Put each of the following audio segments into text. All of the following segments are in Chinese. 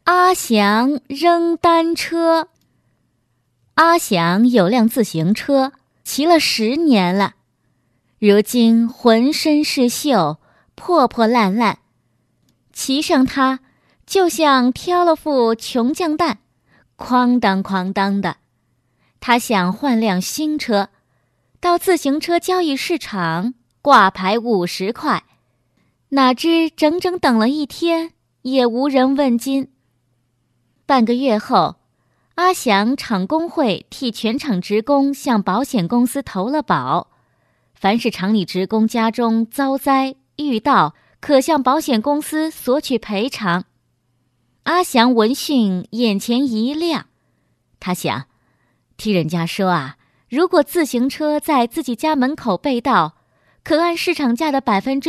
阿祥扔单车。阿祥有辆自行车，骑了10年了，如今浑身是锈，破破烂烂，骑上它就像挑了副穷酱蛋，哐当哐当的。他想换辆新车，到自行车交易市场挂牌50块，哪知整整等了1天，也无人问津。半个月后，阿祥厂工会替全厂职工向保险公司投了保，凡是厂里职工家中遭灾遇盗，可向保险公司索取赔偿。阿祥闻讯眼前一亮，他想，听人家说啊，如果自行车在自己家门口被盗，可按市场价的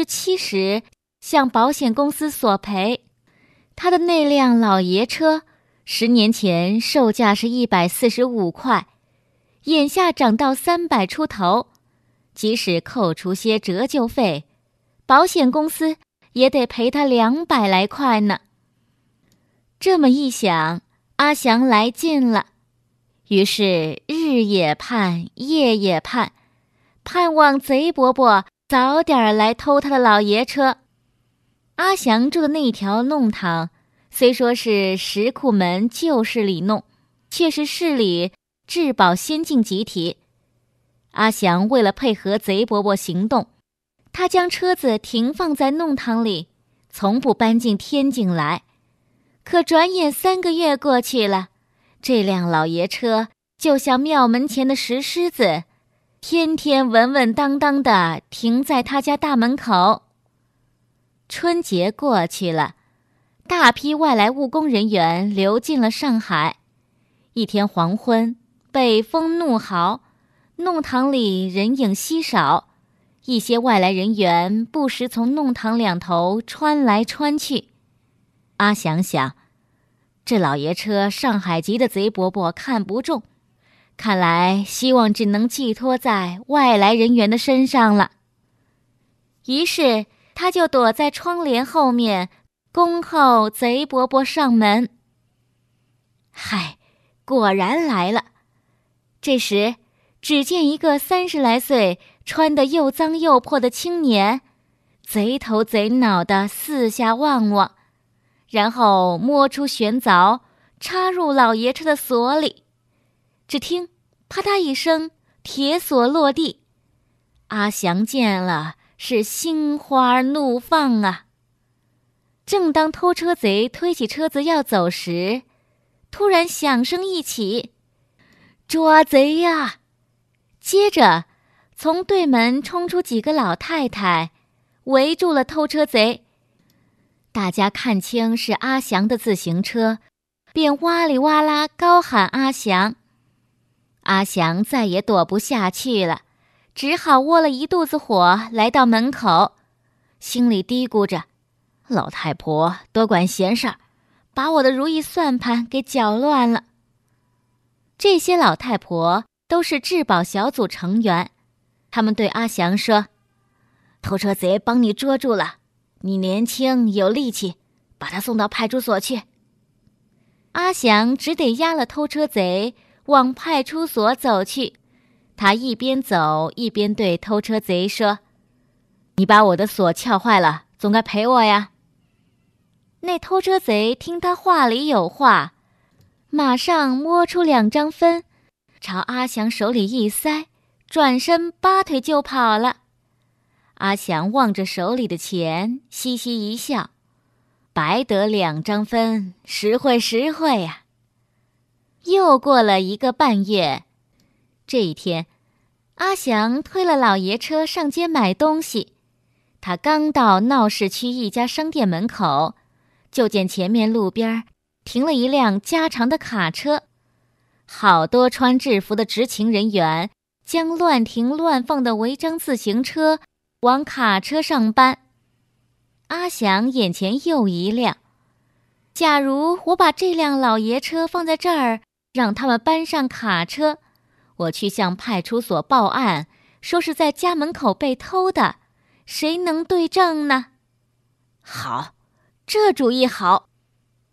70%向保险公司索赔。他的那辆老爷车10年前售价是145块，眼下涨到300出头，即使扣除些折旧费，保险公司也得赔他200来块呢。这么一想，阿祥来劲了，于是日也盼，夜也盼，盼望贼伯伯早点来偷他的老爷车。阿祥住的那条弄堂，虽说是石库门旧市里弄，却是市里质保先进集体。阿祥为了配合贼伯伯行动，他将车子停放在弄堂里，从不搬进天井来。可转眼3个月过去了，这辆老爷车就像庙门前的石狮子，天天稳稳当当地停在他家大门口。春节过去了，大批外来务工人员流进了上海。一天黄昏，北风怒号，弄堂里人影稀少，一些外来人员不时从弄堂两头穿来穿去。阿祥想，这老爷车上海籍的贼伯伯看不中，看来希望只能寄托在外来人员的身上了。于是他就躲在窗帘后面，恭候贼伯伯上门。嗨，果然来了。这时只见一个30来岁，穿得又脏又破的青年，贼头贼脑地四下望望，然后摸出玄凿，插入老爷车的锁里。只听啪嗒一声，铁锁落地。阿祥见了，是心花怒放啊！正当偷车贼推起车子要走时，突然响声一起，抓贼呀！接着从对门冲出几个老太太，围住了偷车贼。大家看清是阿祥的自行车，便哇里哇啦高喊阿祥。阿祥再也躲不下去了，只好窝了一肚子火来到门口，心里嘀咕着，老太婆多管闲事儿，把我的如意算盘给搅乱了。这些老太婆都是质保小组成员，他们对阿祥说，偷车贼帮你捉住了，你年轻有力气，把他送到派出所去。阿祥只得押了偷车贼往派出所走去。他一边走一边对偷车贼说，你把我的锁撬坏了，总该赔我呀。那偷车贼听他话里有话，马上摸出2张分，朝阿祥手里一塞，转身拔腿就跑了。阿祥望着手里的钱，嘻嘻一笑，白得2张分，实惠实惠呀。又过了1个半月，这一天，阿祥推了老爷车上街买东西。他刚到闹市区一家商店门口，就见前面路边停了一辆加长的卡车，好多穿制服的执勤人员将乱停乱放的违章自行车往卡车上搬。阿祥眼前又一亮，假如我把这辆老爷车放在这儿，让他们搬上卡车，我去向派出所报案，说是在家门口被偷的，谁能对证呢？好，这主意好。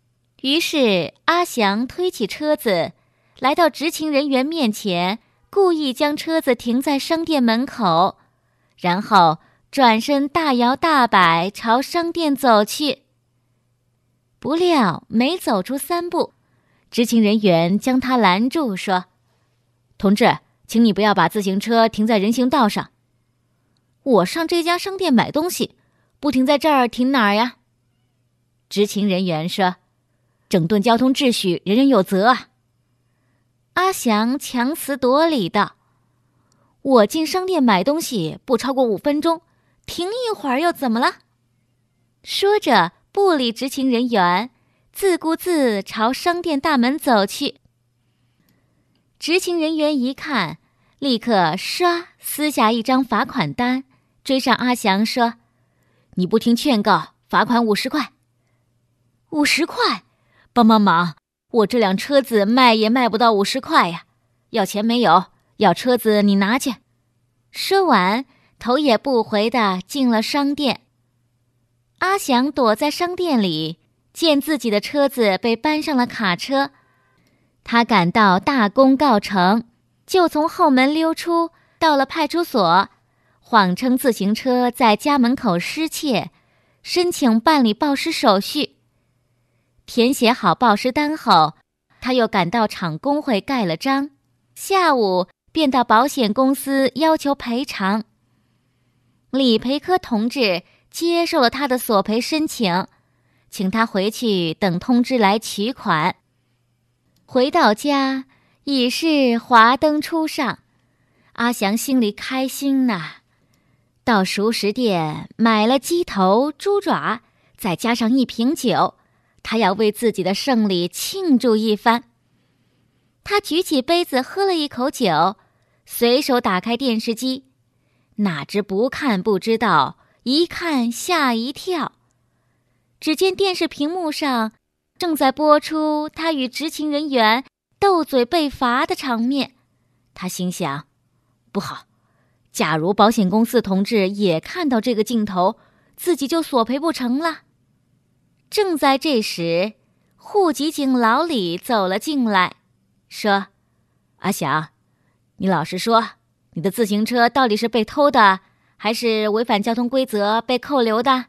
于是阿祥推起车子，来到执勤人员面前，故意将车子停在商店门口，然后转身大摇大摆朝商店走去。不料没走出3步，执勤人员将他拦住，说：“同志，请你不要把自行车停在人行道上。我上这家商店买东西，不停在这儿停哪儿呀？”执勤人员说：“整顿交通秩序，人人有责啊。”阿祥强词夺理道：“我进商店买东西不超过5分钟，停一会儿又怎么了？”说着不理执勤人员，自顾自朝商店大门走去。执勤人员一看，立刻唰撕下一张罚款单，追上阿祥说：“你不听劝告，罚款50块。”50块？帮帮忙，我这辆车子卖也卖不到50块呀！要钱没有？要车子你拿去。说完，头也不回地进了商店。阿祥躲在商店里，见自己的车子被搬上了卡车，他感到大功告成，就从后门溜出，到了派出所，谎称自行车在家门口失窃，申请办理报失手续。填写好报失单后，他又赶到厂工会盖了章，下午便到保险公司要求赔偿。李培科同志接受了他的索赔申请，请他回去等通知来取款。回到家已是华灯初上，阿祥心里开心呐，到熟食店买了鸡头、猪爪，再加上1瓶酒，他要为自己的胜利庆祝一番。他举起杯子喝了一口酒，随手打开电视机，哪知不看不知道，一看吓一跳。只见电视屏幕上正在播出他与执勤人员斗嘴被罚的场面。他心想，不好，假如保险公司同志也看到这个镜头，自己就索赔不成了。正在这时，户籍警老李走了进来，说：“阿祥，你老实说，你的自行车到底是被偷的，还是违反交通规则被扣留的？”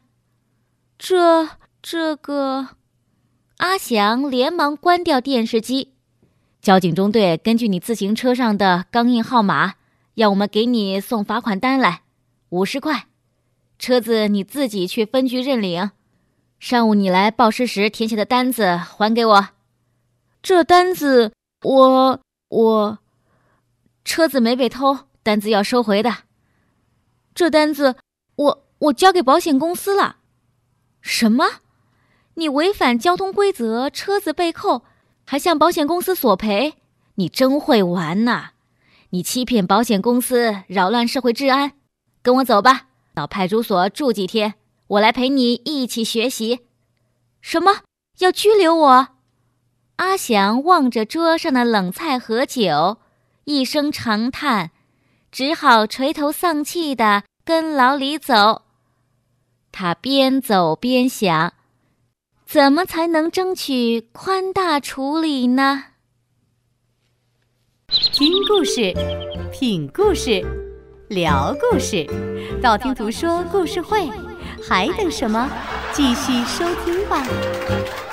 这个……阿祥连忙关掉电视机。交警中队根据你自行车上的钢印号码，要我们给你送罚款单来，50块。车子你自己去分局认领。上午你来报失时填写的单子还给我。这单子我车子没被偷，单子要收回的。这单子我交给保险公司了。什么？你违反交通规则，车子被扣，还向保险公司索赔？你真会玩呐！你欺骗保险公司，扰乱社会治安。跟我走吧，到派出所住几天，我来陪你一起学习。什么？要拘留我？阿祥望着桌上的冷菜和酒，一声长叹，只好垂头丧气地跟老李走。他边走边想，怎么才能争取宽大处理呢？ 听故事，品故事，聊故事，道听途说故事会，还等什么？继续收听吧。